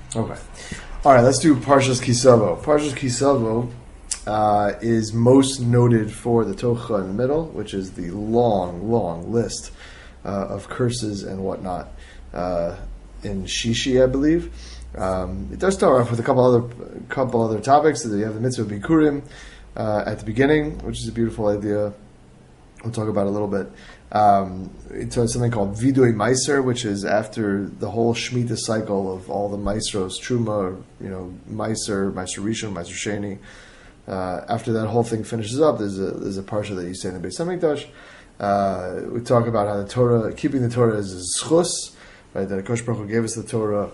Okay. All right, let's do Parshas Kisavo. Parshas Kisavo is most noted for the Tocha in the middle, which is the long list of curses and whatnot in Shishi, I believe. It does start off with a couple other topics. You have the mitzvah of Bikurim at the beginning, which is a beautiful idea. We'll talk about it a little bit. It's something called Vidui Meiser, which is after the whole Shemitah cycle of all the Meisros, Truma, Meiser, Meiser Rishon, Meiser Sheni. After that whole thing finishes up, there's a parsha that you say in the Beis Hamikdash. We talk about how the Torah, keeping the Torah is a schus, right? That HaKadosh Baruch Hu gave us the Torah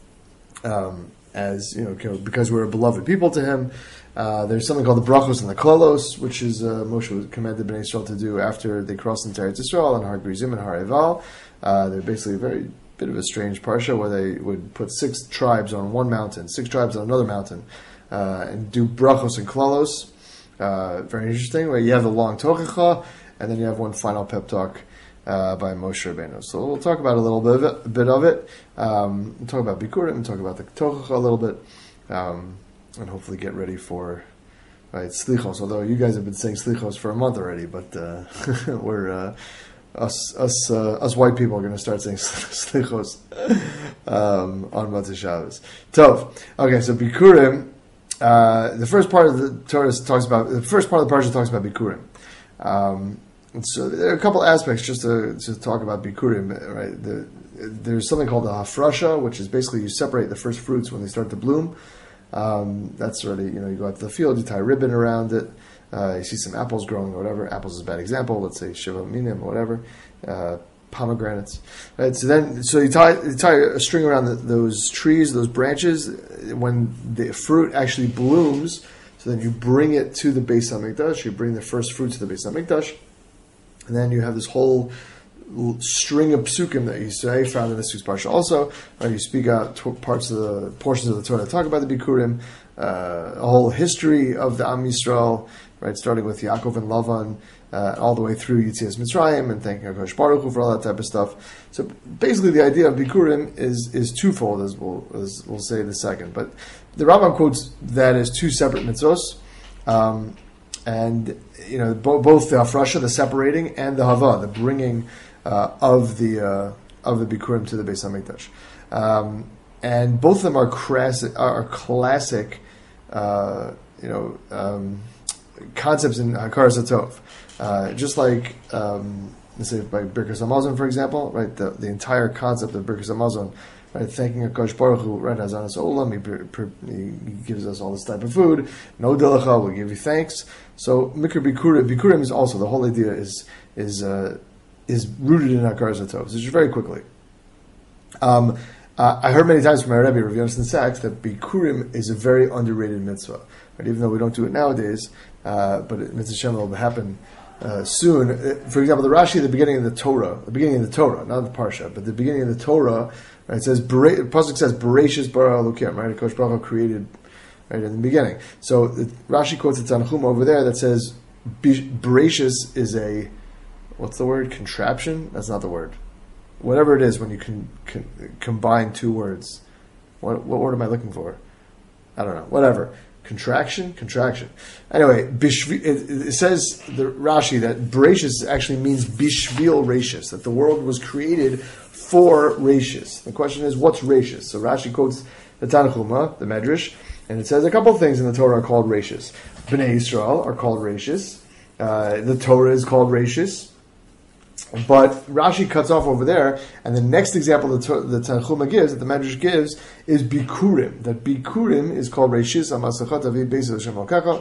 as because we're a beloved people to Him. There's something called the brachos and the klalos, which is Moshe commanded Bnei Yisrael to do after they crossed into Eretz Yisrael on Har Gerizim and Har Eval. They're basically a very bit of a strange parsha where they would put 6 tribes on one mountain, 6 tribes on another mountain, and do brachos and klalos. Very interesting. Where you have the long tochacha, and then you have one final pep talk by Moshe Rabbeinu. So we'll talk about a little bit of it. We'll talk about Bikurim, we'll talk about the tochacha a little bit. And hopefully get ready for slichos. Although you guys have been saying slichos for a month already, but we're us white people are going to start saying slichos on Motzei Shabbos. Tov. Okay, so Bikurim. The first part of the Torah talks about the first part of the parsha talks about Bikurim. So there are a couple aspects just to talk about Bikurim. Right, there's something called the hafrasha, which is basically you separate the first fruits when they start to bloom. That's already, you go out to the field, you tie a ribbon around it, you see some apples growing or whatever. Apples is a bad example, let's say Shiva Minim or whatever, pomegranates. Right? So you tie a string around those trees, those branches, when the fruit actually blooms, so then you bring it to the Beis HaMikdash, you bring the first fruit to the Beis HaMikdash, and then you have this whole string of psukim that you say found in this week's parsha. Also, you speak out portions of the Torah that talk about the Bikurim, a whole history of the Am Yisrael, right, starting with Yaakov and Lavan, all the way through Yetzias Mitzrayim, and thanking HaKadosh Baruch Hu for all that type of stuff. So basically, the idea of Bikurim is twofold, as we'll say in a second. But the Rambam quotes that as 2 separate mitzvos. And both the hafrasha, the separating, and the hava, the bringing of the Bikurim to the Beis Hamikdash, and both of them are classic, concepts in Hakaras HaTov. Just like let's say by Birkas Hamazon, for example, right? The entire concept of Birkas Hamazon, right? Thanking HaKadosh Baruch Hu, right? Hazanas Olam, he gives us all this type of food. No delacha, we'll give you thanks. So Mikra Bikurim is also, the whole idea is rooted in Hakaras HaTov. So just very quickly. I heard many times from my Rebbe, Rav Yonason Sachs, that Bikurim is a very underrated mitzvah. Right? Even though we don't do it nowadays, but Mitzvah Shem will happen soon. For example, the Rashi at the beginning of the Torah, not the Parsha, but the beginning of the Torah, right, it says, Pasuk says, Bereshis bara Elokim, right? HaKadosh Baruch Hu created, right, in the beginning. So Rashi quotes the Tanchuma over there that says, Bereshis is a, what's the word? Contraption? That's not the word. Whatever it is when you can combine 2 words. What word am I looking for? I don't know. Whatever. Contraction. Anyway, it says, the Rashi, that Bereshis actually means Bishvil Rashis, that the world was created for Rashis. The question is, what's Rashis? So Rashi quotes the Tanchuma, the Medrash, and it says a couple of things in the Torah are called Rashis. Bnei Yisrael are called Rashis. The Torah is called Rashis. But Rashi cuts off over there, and the next example that the Tanchuma gives, that the Medrash gives, is Bikurim. That Bikurim is called Reshis Amasachat Avi Beis Hashem Alkacha.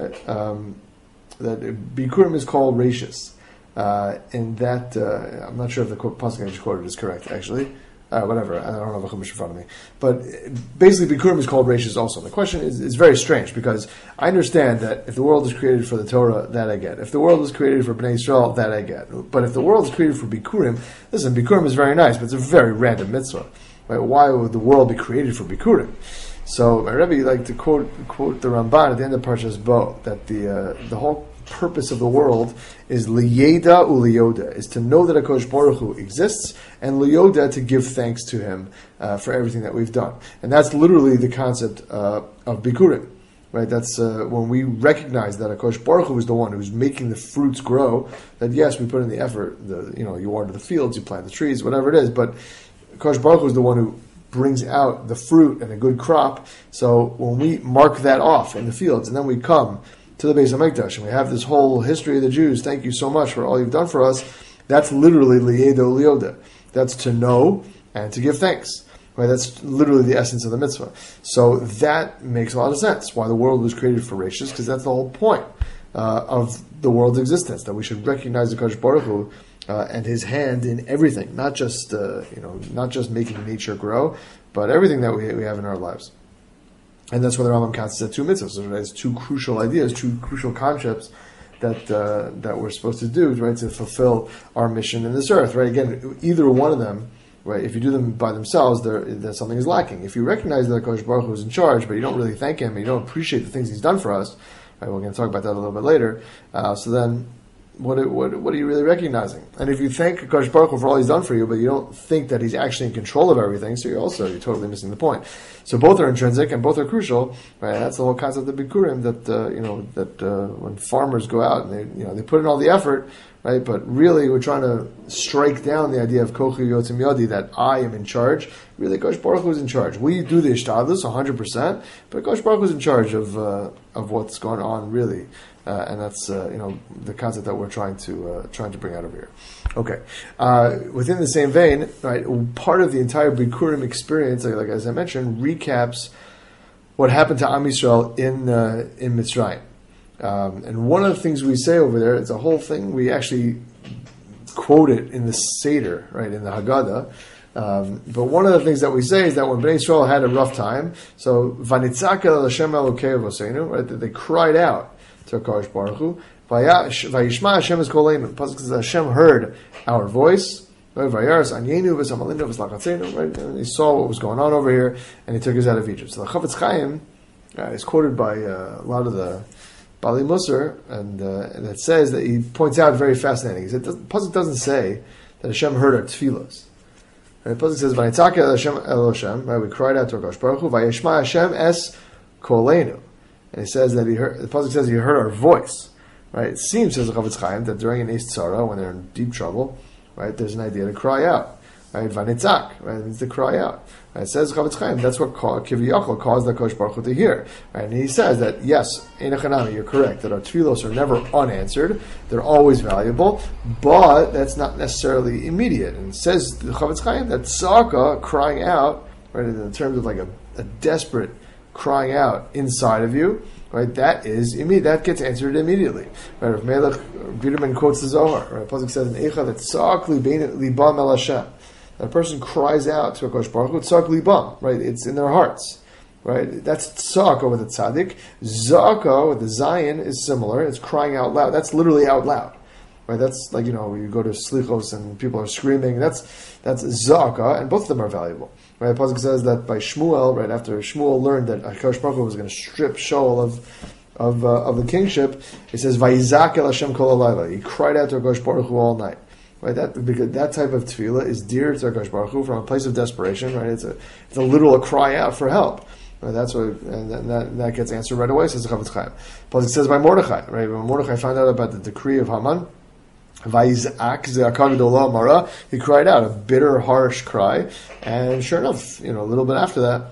That Bikurim is called Reshis. And that, I'm not sure if the pasuk I just quoted is correct, actually. Whatever, I don't have a chumash in front of me. But basically, Bikurim is called Rashis also. The question is very strange, because I understand that if the world is created for the Torah, that I get. If the world was created for Bnei Yisrael, that I get. But if the world is created for Bikurim, listen, Bikurim is very nice, but it's a very random mitzvah. Right? Why would the world be created for Bikurim? So my Rebbe liked to quote the Ramban at the end of Parshas Bo, that the whole purpose of the world is liyeda uliyoda, is to know that HaKadosh Baruch Hu exists, and liyoda, to give thanks to Him for everything that we've done. And that's literally the concept of Bikurim. Right, that's when we recognize that HaKadosh Baruch Hu is the one who's making the fruits grow. That yes, we put in the effort. You water the fields, you plant the trees, whatever it is. But HaKadosh Baruch Hu is the one who brings out the fruit and a good crop. So when we mark that off in the fields, and then we come to the Beis HaMikdash, and we have this whole history of the Jews. Thank you so much for all you've done for us. That's literally liyeda uliyoda. That's to know and to give thanks. Right, that's literally the essence of the mitzvah. So that makes a lot of sense. Why the world was created for Rishis, because that's the whole point of the world's existence. That we should recognize the Kadosh Baruch Hu and His hand in everything, not just making nature grow, but everything that we have in our lives. And that's why the Rambam counts it two mitzvahs. So there's two crucial ideas, two crucial concepts that we're supposed to do, right, to fulfill our mission in this earth. Right, again, either one of them. Right, if you do them by themselves, then something is lacking. If you recognize that HaKadosh Baruch Hu is in charge, but you don't really thank Him, and you don't appreciate the things He's done for us, right, we're going to talk about that a little bit later. So then, what are you really recognizing? And if you thank HaKadosh Baruch Hu for all He's done for you, but you don't think that He's actually in control of everything, so you're totally missing the point. So both are intrinsic and both are crucial. Right, that's the whole concept of Bikurim. That when farmers go out and they put in all the effort. Right, but really we're trying to strike down the idea of kochi yotzim yadi, that I am in charge. Really, Kosh Baruch Hu is in charge. We do the ishtadlus 100%, but Kosh Baruch Hu is in charge of what's going on, really, and that's the concept that we're trying to bring out over here. Okay, within the same vein, right, part of the entire Bikurim experience, like as I mentioned, recaps what happened to Am Yisrael in Mitzrayim. And one of the things we say over there, it's a whole thing, we actually quote it in the Seder, right, in the Haggadah. But one of the things that we say is that when Bnei Yisrael had a rough time, so Vanitzak el Hashem Elokei Avosenu, right, that they cried out to HaKadosh Baruch Hu, Vayishma Hashem es koleinu. Pasuk says Hashem heard our voice, right, Vayaras Anyenu v'Samalinu v'Slakatzenu, right, and he saw what was going on over here, and he took us out of Egypt. So the Chafetz Chaim is quoted by a lot of the Bali Musar, and it says that he points out very fascinating. He said the pasuk doesn't say that Hashem heard our tefillos. Right? The pasuk says Vanitzak el Hashem el Hashem. Right? We cried out to HaKadosh Baruch Hu. Vayishma Hashem es koleinu. And he says that the pasuk says he heard our voice. Right? It seems, says the Chafetz Chaim, that during an Eis Tzara, when they're in deep trouble, right, there's an idea to cry out. Right? Vanitzak, right, it means to cry out. Right? It says Chafetz Chaim, that's what Kiviyachol caused the HaKadosh Baruch Hu to hear. Right? And he says that, yes, Einachanami, you're correct, that our tefillos are never unanswered, they're always valuable, but that's not necessarily immediate. And it says the Chafetz Chaim that tzaka, crying out, right, in terms of like a desperate crying out inside of you, right, that is immediate. That gets answered immediately. Right, Rav Melech Biderman quotes the Zohar. Right, pasuk says in Eicha that tzak libam el Hashem. That a person cries out to HaKadosh Baruch Hu, tzak libam. Right, it's in their hearts. Right, that's tzaka with a tzaddik. Zaka with the zayin is similar. It's crying out loud. That's literally out loud. Right, that's like when you go to slichos and people are screaming. That's zaka, and both of them are valuable. Right, the pasuk says that by Shmuel, right after Shmuel learned that HaKadosh Baruch Hu was going to strip Shaul of the kingship, it says Vayizak el Hashem kol halayla. He cried out to HaKadosh Baruch Hu all night. Right, because that type of tefillah is dear to HaKadosh Baruch Hu from a place of desperation. Right, it's a literal cry out for help. Right, that's what, and that gets answered right away. Says the Chafetz Chaim. Pasuk says by Mordechai. Right, when Mordechai found out about the decree of Haman, Vayizak ze'aka gedolah mara, he cried out a bitter, harsh cry, and sure enough, a little bit after that,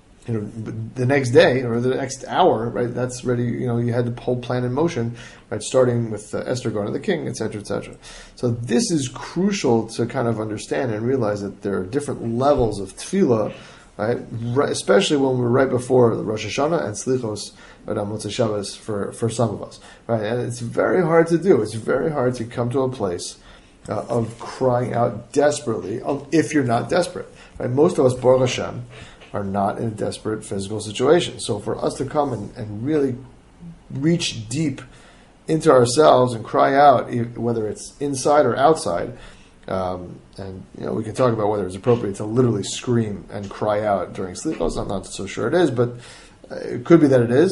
the next day or the next hour, right, that's ready. You had the whole plan in motion, right, starting with Esther going to the king, etc., etc. So this is crucial to kind of understand and realize that there are different levels of tefillah, right, especially when we're right before the Rosh Hashanah and Slichos, right, on Motzei Shabbos for some of us, right, and it's very hard to do. It's very hard to come to a place of crying out desperately if you're not desperate. Right, most of us, Baruch Hashem, are not in a desperate physical situation. So for us to come and really reach deep into ourselves and cry out, whether it's inside or outside, and we can talk about whether it's appropriate to literally scream and cry out during sleep. I'm not so sure it is, but it could be that it is.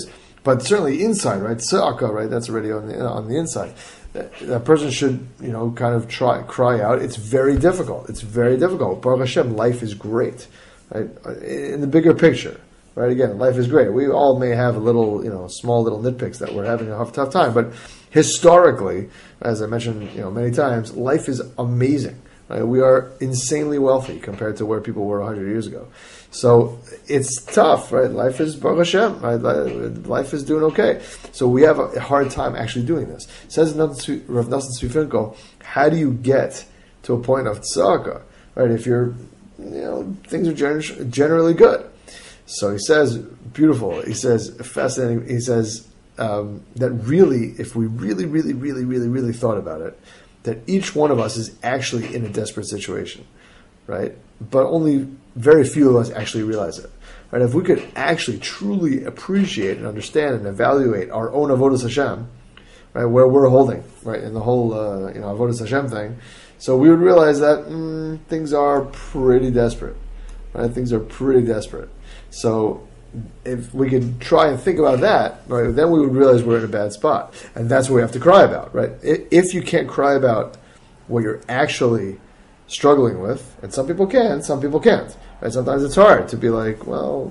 but certainly inside, right? Tzedakah, right? That's already on the inside. That person should, kind of cry out. It's very difficult. It's very difficult. Baruch Hashem, life is great, right? In the bigger picture, right? Again, life is great. We all may have a little, small little nitpicks that we're having a tough time, but historically, as I mentioned, many times, life is amazing. Right? We are insanely wealthy compared to where people were 100 years ago. So it's tough, right? Life is Baruch Hashem, right? Life is doing okay. So we have a hard time actually doing this. It says Rav Nosson Tzvi Finkel, how do you get to a point of tzedakah, right? If you're, things are generally good. So he says, beautiful. He says, fascinating. He says that really, if we really, really, really, really, really thought about it, that each one of us is actually in a desperate situation, right? But only very few of us actually realize it, right? If we could actually truly appreciate and understand and evaluate our own avodas Hashem, right, where we're holding, right, in the whole avodas Hashem thing, so we would realize that things are pretty desperate, right? Things are pretty desperate. So if we could try and think about that, right, then we would realize we're in a bad spot, and that's what we have to cry about, right? If you can't cry about what you're actually struggling with, and some people can, some people can't, right? Sometimes it's hard to be like, well,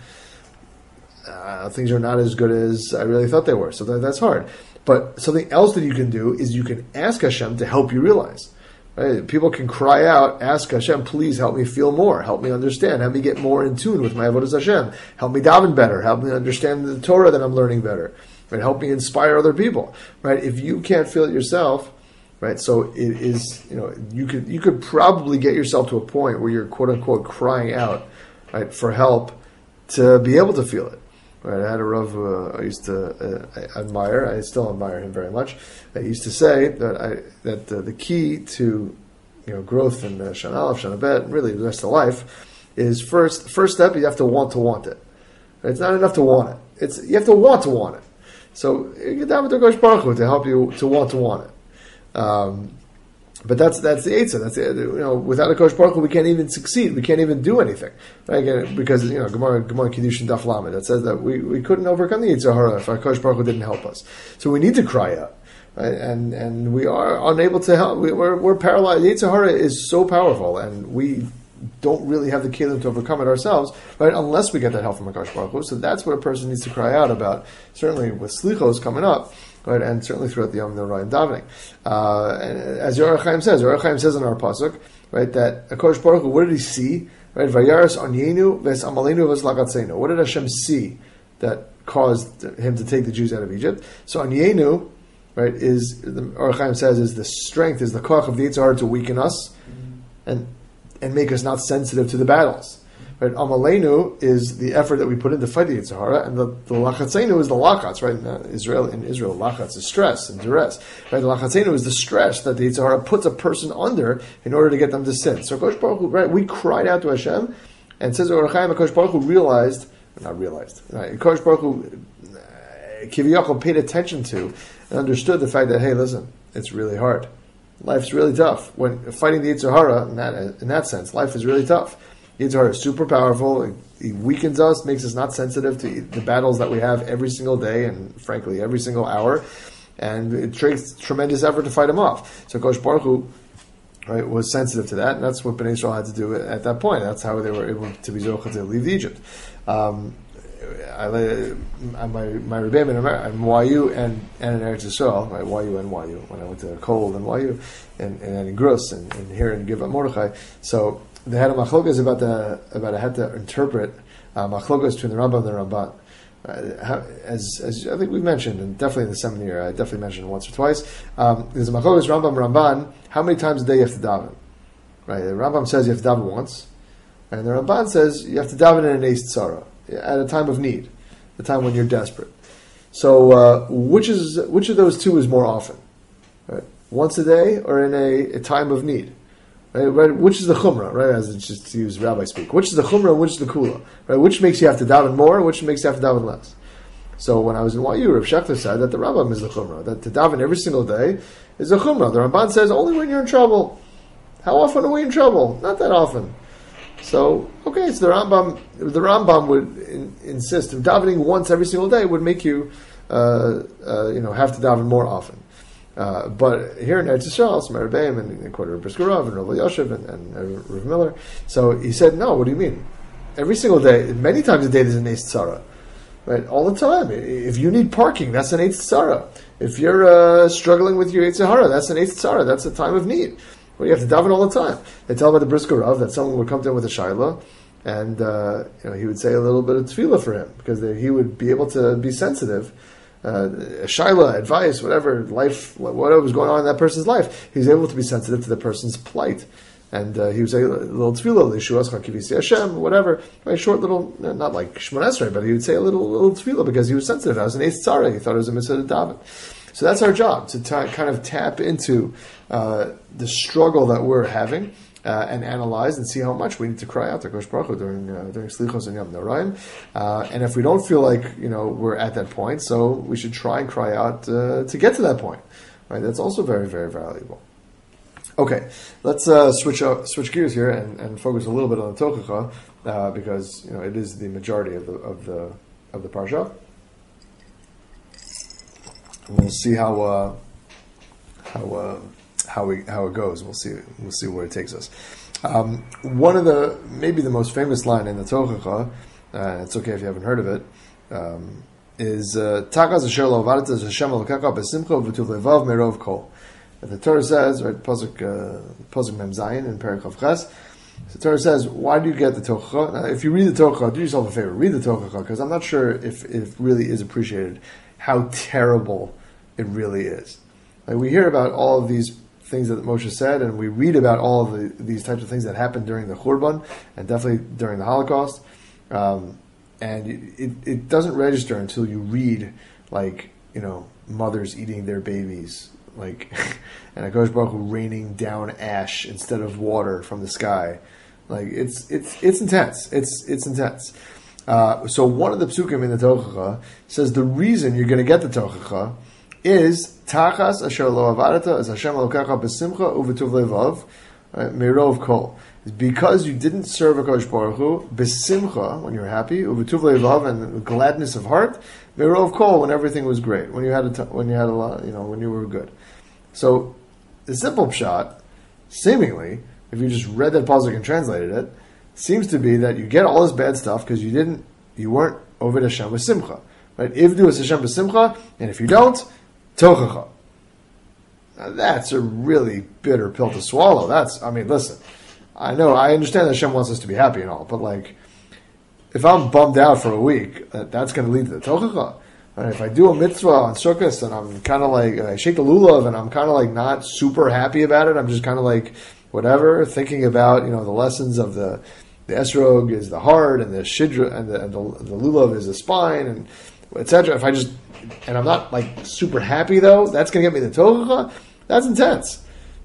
things are not as good as I really thought they were. So that's hard. But something else that you can do is you can ask Hashem to help you realize. Right? People can cry out, ask Hashem, please help me feel more, help me understand, help me get more in tune with my avodas Hashem, help me daven better, help me understand the Torah that I'm learning better, right? Help me inspire other people, right? If you can't feel it yourself, right? So it is, you could probably get yourself to a point where you're quote unquote crying out, right, for help to be able to feel it. Right, I had a Rav I used to admire. I still admire him very much. I used to say that the key to growth in Shana Aleph, Shana Bet, and really the rest of life is first step. You have to want it. It's not enough to want it. You have to want it. So you get down with the Kosh Baruch Hu to help you to want it. But that's the Eitzah. That's without a Kosh Baruch Hu, we can't even succeed. We can't even do anything, right? Because Gemara Kiddushin Daf Lamed that says that we couldn't overcome the Yetzer Hara if our Kosh Baruch Hu didn't help us. So we need to cry out, right? And we are unable to help. We're paralyzed. The Yetzer Hara is so powerful, and we don't really have the kelim to overcome it ourselves, right? Unless we get that help from Kosh Baruch Hu. So that's what a person needs to cry out about. Certainly with Slichos coming up. Right, and certainly throughout the Yom Norah and davening. And as Yoreh Chaim says in our pasuk, right, that Hakadosh Baruch Hu, what did he see? Right, Vayaras Onyenu ves Amalenu ves Lagatzenu. What did Hashem see that caused him to take the Jews out of Egypt? So Onyenu, right, is the Yoreh Chaim says is the strength, is the koach of the Yetzer Hara to weaken us and make us not sensitive to the battles. Right, Amalenu is the effort that we put in to fight the Yetzer Hara, and the Lachatzenu is the lachats, right? In Israel, lachats is stress and duress. Right, the Lachatzenu is the stress that the Yetzer Hara puts a person under in order to get them to sin. So Kosh Baruch Hu, right, we cried out to Hashem, and says Orach Chaim, Kosh Baruch Hu right? Kosh Baruch Hu, Kiviyachol paid attention to and understood the fact that, hey, listen, it's really hard. Life's really tough. When fighting the Yetzer Hara, in that sense, life is really tough. Yetzer Hara is super powerful. He weakens us, makes us not sensitive to the battles that we have every single day and, frankly, every single hour. And it takes tremendous effort to fight him off. So Kosh Baruch Hu, right, was sensitive to that, and that's what Bnei Yisrael had to do at that point. That's how they were able to be zocheh to leave Egypt. My rebbeim in YU and in Eretz Yisrael, right, YU and YU, when I went to Kol and YU, and in Gross and here in Givat Mordechai. So they had a machlokas about how to interpret machlokas between the Rambam and the Ramban. As I think we mentioned, and definitely in the seminar, I definitely mentioned once or twice. There's a machlokas Rambam Ramban. How many times a day you have to daven? Right, the Rambam says you have to daven once, and the Ramban says you have to daven in an eis tzara, at a time of need, the time when you're desperate. So which of those two is more often? Right? Once a day or in a time of need? Right? Which is the chumrah, right? As it's just to use rabbi speak. Which is the chumrah and which is the kula? Right? Which makes you have to daven more, which makes you have to daven less? So when I was in YU, Rav Shechter said that the Rambam is the chumrah, that to daven every single day is a chumrah. The Ramban says only when you're in trouble. How often are we in trouble? Not that often. So the Rambam would insist if davening once every single day would make you have to daven more often. But here in Eretz Yisrael, some Rebbeim and quoted Rav Brisker Rav and Rav Yoshev and Rav Miller. So he said, no, what do you mean? Every single day, many times a day, there's an Eitz Tzara. Right, all the time. If you need parking, that's an Eitz Tzara. If you're struggling with your Eitz Hara, that's an Eitz Tzara. That's a time of need. Well, you have to daven all the time. They tell about the Brisker Rav that someone would come to him with a shaila, and he would say a little bit of tefillah for him because he would be able to be sensitive. Shaila, advice, whatever was going on in that person's life, he was able to be sensitive to the person's plight. And he would say a little tefillah, Lishuas Chakivisi Hashem, whatever, right? Short little, not like Shemon Esrei, but he would say a little tefillah because he was sensitive. That was an Eitz Tzara. He thought it was a mitzvah to daven. So that's our job, to kind of tap into the struggle that we're having and analyze and see how much we need to cry out to Kosh Baruch Hu during Slichos and Yom Noraim. And if we don't feel like we're at that point, so we should try and cry out to get to that point. Right? That's also very, very valuable. Okay, let's switch gears here and focus a little bit on the Tochacha because it is the majority of the parsha. We'll see how it goes. We'll see where it takes us. One of maybe the most famous line in the Tochacha, it's okay if you haven't heard of it, is Takas asher lo avadat Hashem elokecha b'simcha v'tuv levav merov kol. The Torah says, right, Pasuk Mem Zayin in Perek Chav Ches, the Torah says, why do you get the Tochacha? Now, if you read the Tochacha, do yourself a favor, read the Tochacha, because I'm not sure if it really is appreciated how terrible it really is. Like, we hear about all of these things that Moshe said, and we read about all of these types of things that happened during the Churban, and definitely during the Holocaust, and it doesn't register until you read, mothers eating their babies, and HaKadosh Baruch Hu raining down ash instead of water from the sky. It's intense. It's intense. So one of the psukim in the Tochacha says the reason you're going to get the Tochacha is Tachas asher lo avarata as Hashem elokecha b'simcha u'v'tuv levav merov kol. It's because you didn't serve HaKadosh Baruch Hu b'simcha when you were happy u'v'tuv levav and gladness of heart merov kol when everything was great, when you had a lot, when you were good. So the simple pshat, seemingly, if you just read that pasuk and translated it, seems to be that you get all this bad stuff because you weren't Oved Hashem with simcha, right? Ivdu es Hashem b'simcha, and if you don't, tochacha. Now that's a really bitter pill to swallow. Listen, I understand that Hashem wants us to be happy and all, but if I'm bummed out for a week, that's going to lead to the tochacha. Right? If I do a mitzvah on Sukkot and I'm kind of I shake the lulav and I'm kind of not super happy about it, I'm just kind of whatever, thinking about the lessons of the esrog is the heart and the shidra and the lulav is the spine and etc. If I'm not super happy though, that's going to get me the tochacha. That's intense.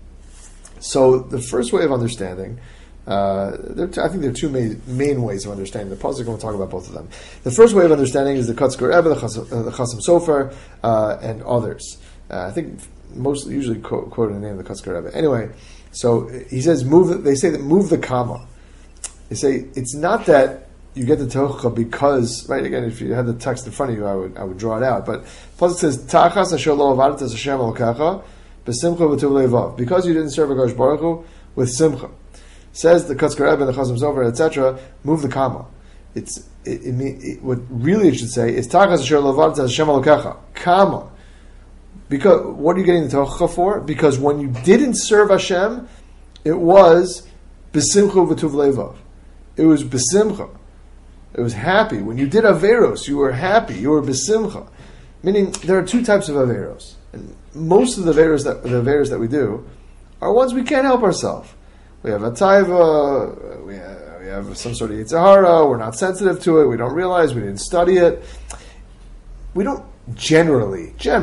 So the first way of understanding, I think there are two main ways of understanding the pasuk. We'll talk about both of them. The first way of understanding is the Kotzker Rebbe, the Chasam Sofer, and others. I think usually quoting the name of the Kotzker Rebbe. Anyway, so he says they say that move the comma. They say it's not that you get the tochacha because, right? Again, if you had the text in front of you, I would draw it out. But pasuk says Tachas asher lo avadat as Hashem elokecha b'simcha v'tuv levav, because you didn't serve HaKadosh Baruch Hu with simcha. Says the Kotzker Rebbe, the Chasam Sofer, etc. Move the comma. What really it should say is Tachas asher lo avadat as Hashem elokecha, comma. Because what are you getting the tochacha for? Because when you didn't serve Hashem, it was b'simcha v'tuv levav. It was b'simcha. It was happy. When you did averos, you were happy. You were b'simcha. Meaning there are two types of averos, and most of the averos that we do are ones we can't help ourselves. We have a taiva. We have some sort of yetzer hara. We're not sensitive to it. We don't realize. We didn't study it. We don't generally do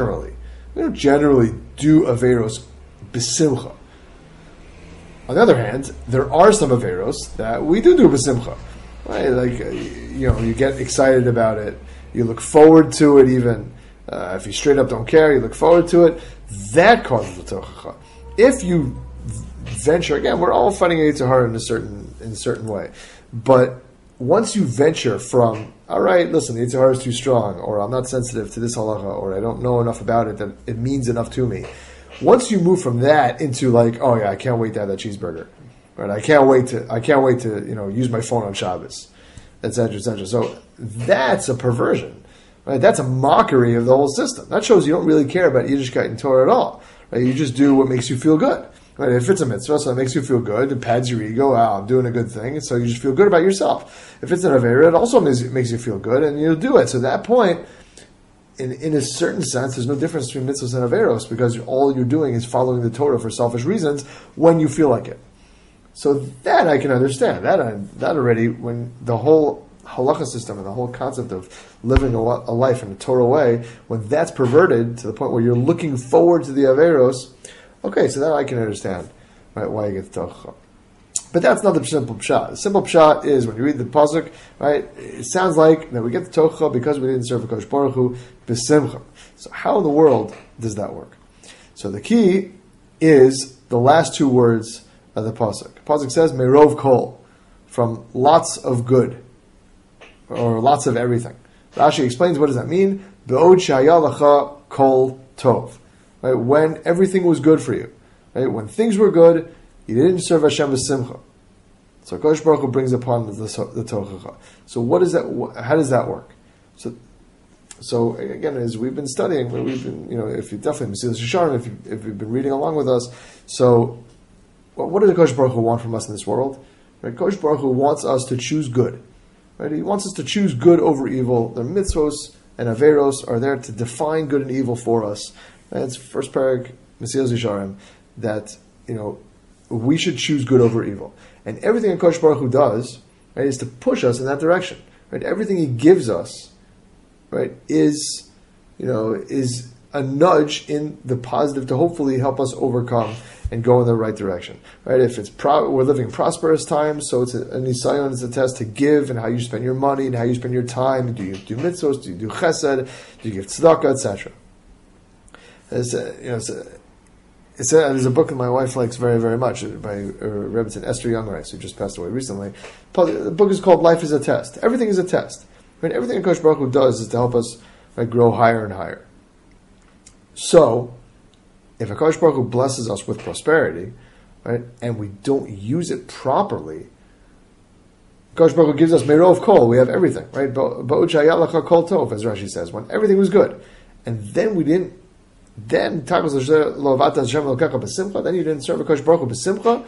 averos b'simcha. On the other hand, there are some averos that we do b'simcha. Right? You get excited about it. You look forward to it even. If you straight up don't care, you look forward to it. That causes the tochacha. If you venture, again, we're all fighting Yetzer Hara in a certain way, but once you venture from, all right, listen, the Yetzer Hara is too strong, or I'm not sensitive to this halacha, or I don't know enough about it that it means enough to me. Once you move from that into like, oh yeah, I can't wait to have that cheeseburger, right? I can't wait to use my phone on Shabbos, etc., etc. So that's a perversion, right? That's a mockery of the whole system. That shows you don't really care about Yiddishkeit and Torah at all, right? You just do what makes you feel good. Right, if it's a mitzvah, so it makes you feel good, it pads your ego, I'm doing a good thing, and so you just feel good about yourself. If it's an avera, it also makes you feel good, and you'll do it. So at that point, in a certain sense, there's no difference between mitzvahs and averos, because all you're doing is following the Torah for selfish reasons when you feel like it. So that I can understand. That already, when the whole halacha system and the whole concept of living a life in a Torah way, when that's perverted to the point where you're looking forward to the averos, okay, so that I can understand, right, why you get the tochacha. But that's not the simple pshat. The simple pshat is, when you read the pasuk, right, it sounds like that we get the tochacha because we didn't serve HaKadosh Baruch Hu b'simcha. So how in the world does that work? So the key is the last two words of the pasuk. The pasuk says, merov kol, from lots of good, or lots of everything. Rashi explains, what does that mean? Be'od shaya lacha kol tov. Right, when everything was good for you, right? When things were good, you didn't serve Hashem b'simcha. So Kodesh Baruch Hu brings upon the tochacha. So what is that? How does that work? So again, as we've been studying, if you definitely see this Yesharim, if you've been reading along with us, so what does Kodesh Baruch Hu want from us in this world? Right, Kodesh Baruch Hu wants us to choose good. Right, He wants us to choose good over evil. The mitzvos and averos are there to define good and evil for us. And it's first parak, Mesilas Yesharim, that, we should choose good over evil. And everything that Kodesh Baruch Hu does, right, is to push us in that direction. Right? Everything He gives us, right, is a nudge in the positive to hopefully help us overcome and go in the right direction. Right? If it's we're living in prosperous times, so it's a nisayon, it's a test to give and how you spend your money and how you spend your time. Do you do mitzvos? Do you do chesed? Do you give tzedakah, etc.? There's a book that my wife likes very, very much by Rebbetzin Esther Youngreis, who just passed away recently. The book is called Life is a Test. Everything is a test. Right? Everything that Kodesh Baruch Hu does is to help us grow higher and higher. So, if HaKadosh Baruch Hu blesses us with prosperity, right, and we don't use it properly, HaKadosh Baruch Hu gives us merov kol, we have everything, right? Ba'od shaya lacha kol tov, as Rashi says, when everything was good. And then we didn't, then you didn't serve HaKadosh Baruch Hu b'simcha,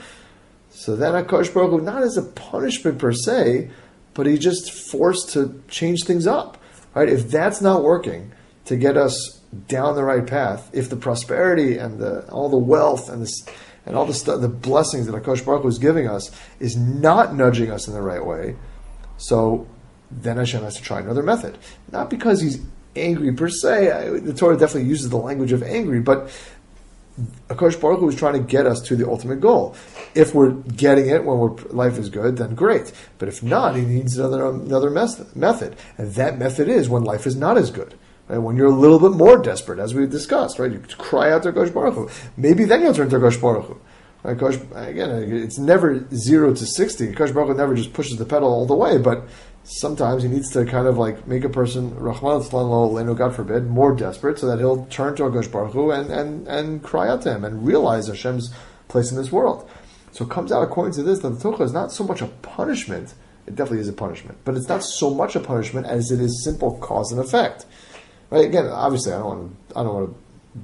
so then HaKadosh Baruch Hu, not as a punishment per se, but He just forced to change things up, right? If that's not working to get us down the right path, if the prosperity and all the wealth and all the blessings that HaKadosh Baruch Hu is giving us is not nudging us in the right way, so then Hashem has to try another method. Not because He's angry per se. The Torah definitely uses the language of angry, but HaKadosh Baruch Hu is trying to get us to the ultimate goal. If we're getting it when life is good, then great. But if not, He needs another method. And that method is when life is not as good. Right? When you're a little bit more desperate, as we discussed, right? You cry out to HaKadosh Baruch Hu. Maybe then you'll turn to HaKadosh Baruch Hu. Right? Again, it's never 0 to 60. HaKadosh Baruch Hu never just pushes the pedal all the way, but sometimes He needs to kind of make a person, Rahman al God forbid, more desperate, so that he'll turn to HaKadosh Baruch Hu and cry out to Him and realize Hashem's place in this world. So it comes out, according to this, that the Tocha is not so much a punishment. It definitely is a punishment, but it's not so much a punishment as it is simple cause and effect. Right? Again, obviously, I don't want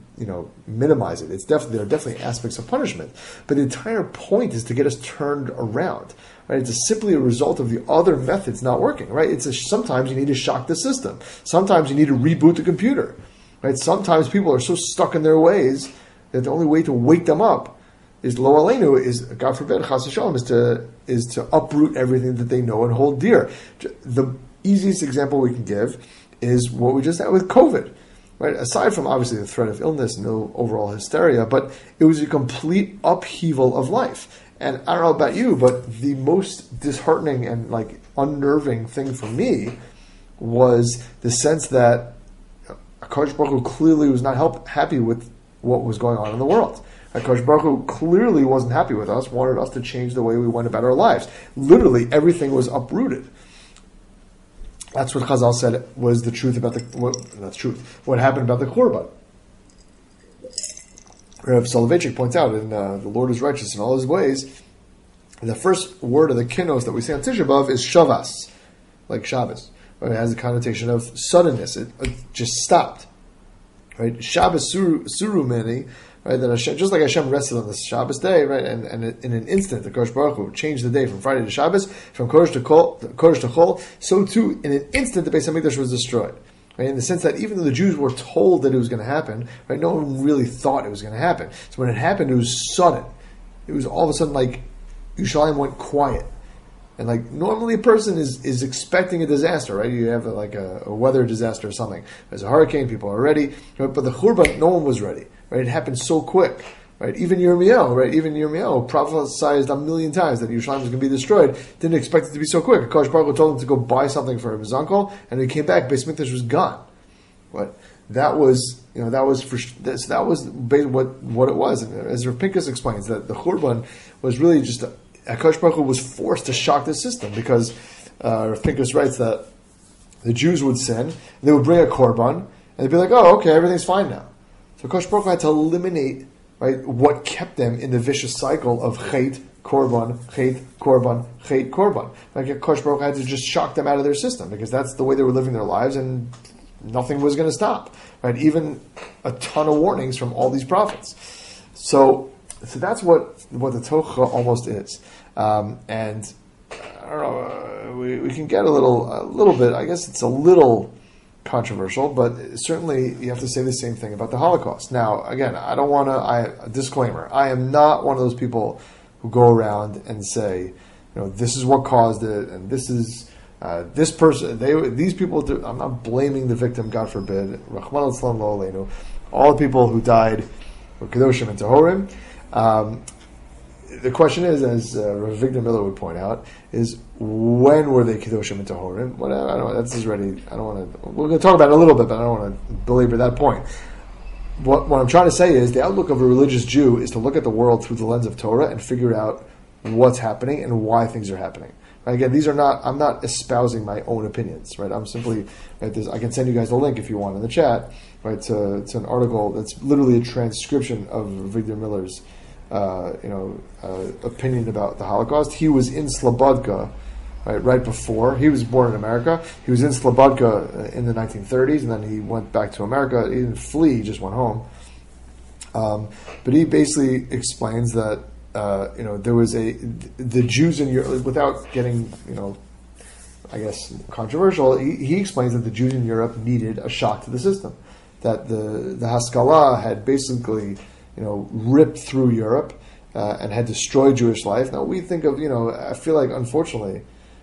to minimize it. There are definitely aspects of punishment, but the entire point is to get us turned around. Right? It's simply a result of the other methods not working. Right? Sometimes you need to shock the system. Sometimes you need to reboot the computer. Right? Sometimes people are so stuck in their ways that the only way to wake them up is lo aleinu, is, God forbid, chas v'shalom, is to uproot everything that they know and hold dear. The easiest example we can give is what we just had with COVID. Right? Aside from obviously the threat of illness and no overall hysteria, but it was a complete upheaval of life. And I don't know about you, but the most disheartening and unnerving thing for me was the sense that HaKadosh Baruch Hu clearly was not happy with what was going on in the world. HaKadosh Baruch Hu clearly wasn't happy with us, wanted us to change the way we went about our lives. Literally, everything was uprooted. That's what Chazal said was the truth about what happened about the Korban. Rav Soloveitchik points out in The Lord is Righteous in All His Ways, the first word of the kinos that we say on Tisha B'Av is Shavas, like Shabbos. Right? It has a connotation of suddenness. It just stopped. Right? Shabbos suru meni, right? That Hashem, just like Hashem rested on the Shabbos day, right? And in an instant, the Kodesh Baruch Hu changed the day from Friday to Shabbos, from Kodesh to Chol. So too, in an instant, the Beis Hamikdash was destroyed. Right? In the sense that even though the Jews were told that it was going to happen, right? No one really thought it was going to happen. So when it happened, it was sudden. It was all of a sudden like Yerushalayim went quiet. And like normally a person is expecting a disaster, right? You have a weather disaster or something. There's a hurricane, people are ready. Right? But the Churban, no one was ready. Right? It happened so quick. Right? Even Yirmiyahu, right? Even Yirmiyahu prophesied 1,000,000 times that Yerushalayim was going to be destroyed. Didn't expect it to be so quick. Akash Baruch Hu told him to go buy something for his uncle, and when he came back, Beis Mikdash was gone. But that was what it was. And as Rav Pinkus explains, that the Churban was really just Akash Baruch Hu was forced to shock the system because Rav Pinkus writes that the Jews would sin, they would bring a Korban, and they'd be like, "Oh, okay, everything's fine now." So Akash Baruch Hu had to eliminate, right, what kept them in the vicious cycle of Chet, Korban, Chet, Korban, Chet, Korban. Like Akash Baruch Hu had to just shock them out of their system because that's the way they were living their lives, and nothing was going to stop. Right, even a ton of warnings from all these prophets. So that's what the Tocha almost is, and I don't know. We can get a little bit. I guess it's a little controversial, but certainly you have to say the same thing about the Holocaust. Now, again, I don't want to. Disclaimer: I am not one of those people who go around and say, this is what caused it, and this is this person. These people. I'm not blaming the victim. God forbid. Rachman al-Tzlan lo aleinu. All the people who died were kedoshim and tahorim. The question is, as Rav Victor Miller would point out, is when were they kedoshim and tahorim? Well, I don't. That's already. I don't want to. We're going to talk about it a little bit, but I don't want to belabor that point. What I'm trying to say is the outlook of a religious Jew is to look at the world through the lens of Torah and figure out what's happening and why things are happening. Right? Again, these are not. I'm not espousing my own opinions. Right? I'm simply. Right, I can send you guys a link if you want in the chat. Right? To an article that's literally a transcription of Victor Miller's. Opinion about the Holocaust. He was in Slobodka, right before. He was born in America. He was in Slobodka in the 1930s, and then he went back to America. He didn't flee; he just went home. But he basically explains that there was the Jews in Europe, without getting I guess controversial. He explains that the Jews in Europe needed a shock to the system. That the Haskalah had basically ripped through Europe and had destroyed Jewish life. Now we think of, I feel like unfortunately,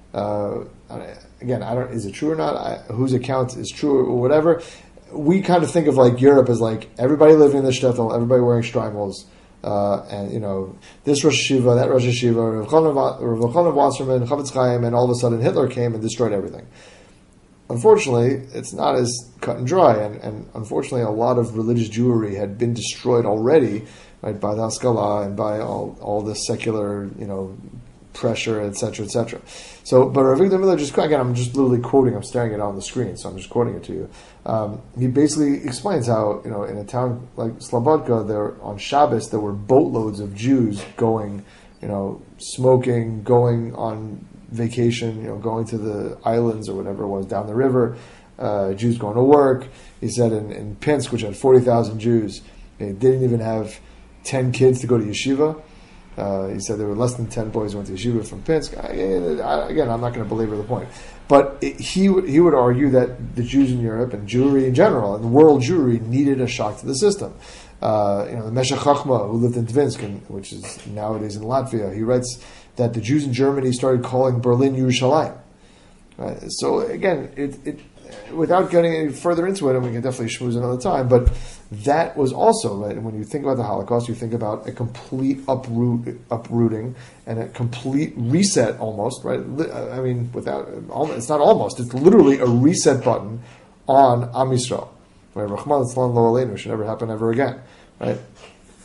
again, I don't. Is it true or not? Whose account is true or whatever? We kind of think of like Europe as like everybody living in the shtetl, everybody wearing strangles, and this Rosh Hashiva, that Rosh Hashiva, Rav Chanan Wasserman, Chavetz Chaim, and all of a sudden Hitler came and destroyed everything. Unfortunately, it's not as cut and dry, and unfortunately, a lot of religious Jewry had been destroyed already, right, by the Haskalah and by all the secular, pressure, etc., etc. So, but Rav Victor Miller again, I'm just literally quoting. I'm staring at it on the screen, so I'm just quoting it to you. He basically explains how, in a town like Slobodka, on Shabbos there were boatloads of Jews going, smoking, going on vacation, going to the islands or whatever it was down the river, Jews going to work. He said in Pinsk, which had 40,000 Jews, they didn't even have 10 kids to go to yeshiva. He said there were less than 10 boys who went to yeshiva from Pinsk. Again, I'm not going to belabor the point, but he would argue that the Jews in Europe and Jewry in general and world Jewry needed a shock to the system. The Meshech Chochmah, who lived in Dvinsk, which is nowadays in Latvia, he writes that the Jews in Germany started calling Berlin Yerushalayim. Right? So again, it without getting any further into it, and we can definitely schmooze another time, but that was also, right, when you think about the Holocaust, you think about a complete uprooting and a complete reset almost, right? I mean, it's not almost, it's literally a reset button on Am Yisrael. Right? Rachman al-Tzlan lo aleinu, should never happen ever again. Right?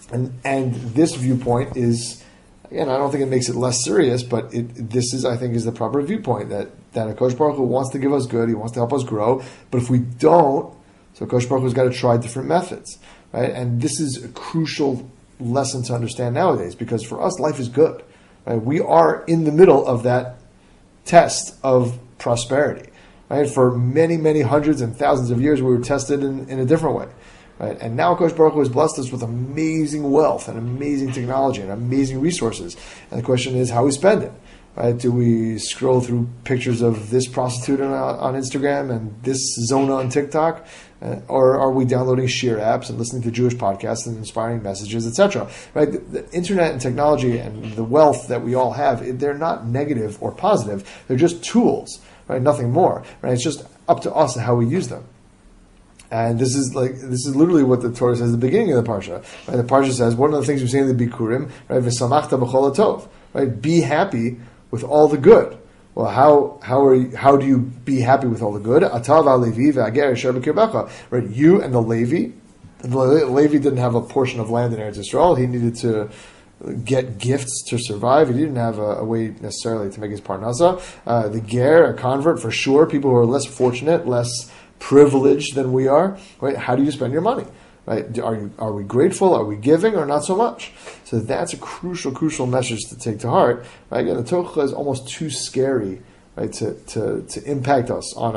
And this viewpoint is, again, I don't think it makes it less serious, but this is, I think, is the proper viewpoint that HaKadosh Baruch Hu wants to give us good, He wants to help us grow, but if we don't, so HaKadosh Baruch Hu's got to try different methods, right? And this is a crucial lesson to understand nowadays, because for us, life is good, right? We are in the middle of that test of prosperity, right? For many, many hundreds and thousands of years, we were tested in a different way. Right? And now HaKadosh Baruch Hu has blessed us with amazing wealth and amazing technology and amazing resources. And the question is how we spend it. Right? Do we scroll through pictures of this prostitute on Instagram and this Zona on TikTok? Or are we downloading shir apps and listening to Jewish podcasts and inspiring messages, etc.? Right? The internet and technology and the wealth that we all have, they're not negative or positive. They're just tools, right? Nothing more. Right? It's just up to us and how we use them. And this is literally what the Torah says at the beginning of the parsha. Right? The parsha says one of the things we say in the Bikurim, right? V'samachta b'chol hatov, right? Be happy with all the good. Well, how do you be happy with all the good? Atav ha'levi v'ager asher b'kirbecha, right? You and the Levi. The Levi didn't have a portion of land in Eretz Yisrael. He needed to get gifts to survive. He didn't have a way necessarily to make his parnasa. The ger, a convert for sure. People who are less fortunate, less privileged than we are, right? How do you spend your money, right? Are we grateful? Are we giving, or not so much? So that's a crucial message to take to heart. Right? Again, the Torah is almost too scary, right, to impact us on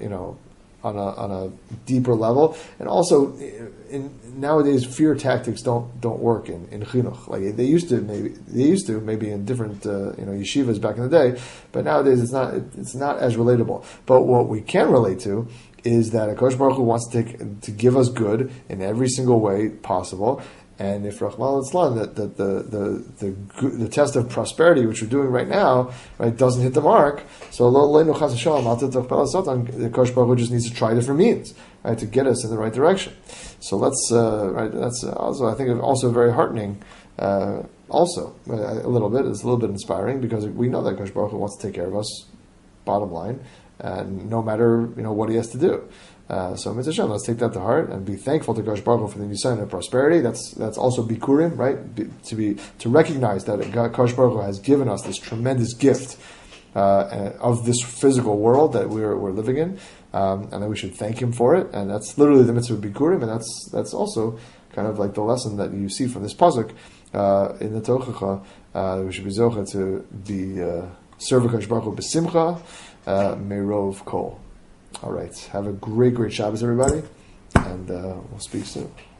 a deeper level. And also, nowadays, fear tactics don't work in chinuch. Like they used to maybe in different yeshivas back in the day, but nowadays it's not as relatable. But what we can relate to is that HaKadosh Baruch Hu wants to give us good in every single way possible. And if Rahman al-Islam, that the test of prosperity, which we're doing right now, right, doesn't hit the mark, so the HaKadosh Baruch Hu just needs to try different means, right, to get us in the right direction. So let's that's also, I think, also very heartening. Also, a little bit, it's a little bit inspiring, because we know that HaKadosh Baruch Hu wants to take care of us. Bottom line. And no matter what he has to do, so Mitzvah Hashem, let's take that to heart and be thankful to HaKadosh Baruch Hu for the new sign of prosperity. That's also Bikurim, right? To recognize that HaKadosh Baruch Hu has given us this tremendous gift of this physical world that we're living in, and that we should thank Him for it. And that's literally the mitzvah of Bikurim, and that's also kind of like the lesson that you see from this pasuk in the Torah. We should be zocha to be serve HaKadosh Baruch Hu b'simcha. Merov Kol. All right. Have a great Shabbos, everybody, and we'll speak soon.